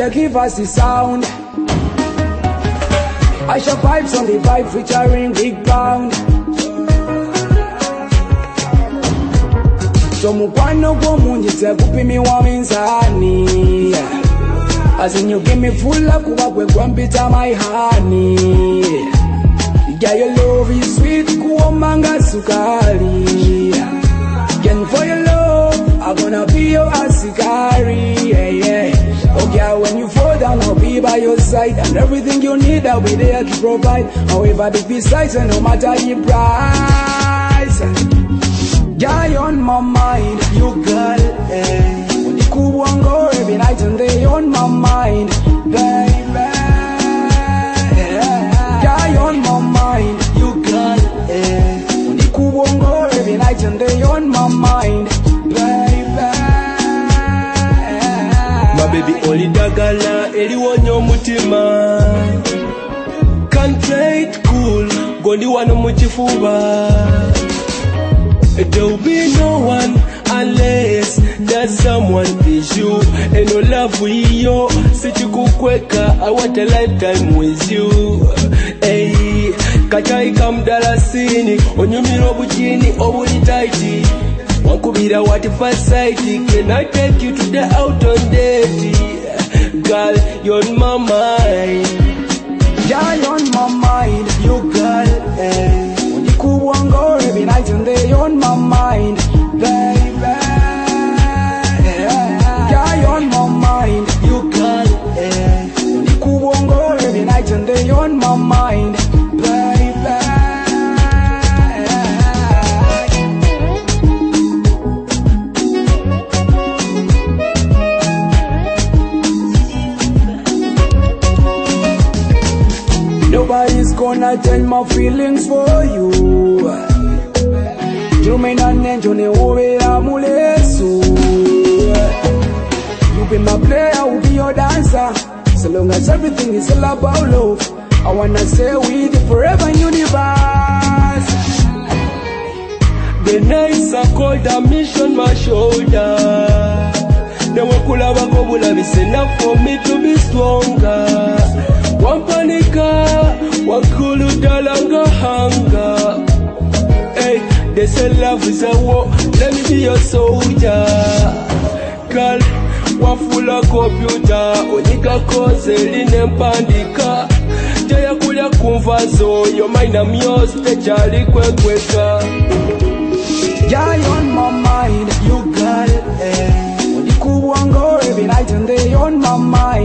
give us the sound. I shall vibes on the vibe featuring Big Pound. So mukwano kwa munjitse kupimiwa minzani. As in you give me full love kuwa kwe kwampita my honey. Yeah, your love is sweet kuwa manga sukari. And for your love, I'm gonna be your asikari. Yeah, yeah. Oh yeah, when you fall down, I'll be by your side. And everything you need, I'll be there to provide. However big besides, and no matter the price. Yeah, on my mind, you girl, eh. When you cool one go every night and day on my mind, baby. Yeah, on my mind, you girl, eh. When you cool one go every night and day on my mind, baby. My baby only dagala, eliwonyo mutima. Can't play it cool, gondi wano muchifuba. There'll be no one unless that someone is you. And no love with you. Sichikukweka, I want a lifetime with you. Hey, kachai kamdalasini, onyumiro bujini, obuli tighty. Wankubira what first sight. Can I take you to the out on date? Girl, you're on my mind. Yeah, you're on my mind, you girl, eh. Go every night and day on my mind, baby. Yeah, you're on my mind, you girl, eh. You won't go every night and day on my mind, baby. Nobody's gonna change my feelings for you. You may not know you be my player, I will be your dancer. So long as everything is all about love, I wanna stay with you forever in universe. The nights are cold, I mission my shoulder. Now wakulaba kobula is enough for me to be stronger. Wampanika, wakulu dalanga hanga. Hey, they say love is a war, let me be your soldier. Girl, wafula computer, onika koze line mpandika. Jaya kulia kumvazo, your mind I'm yours, techali kwekweka. Yeah, you're on my mind, you girl, eh. When you cool one go every night and day on my mind.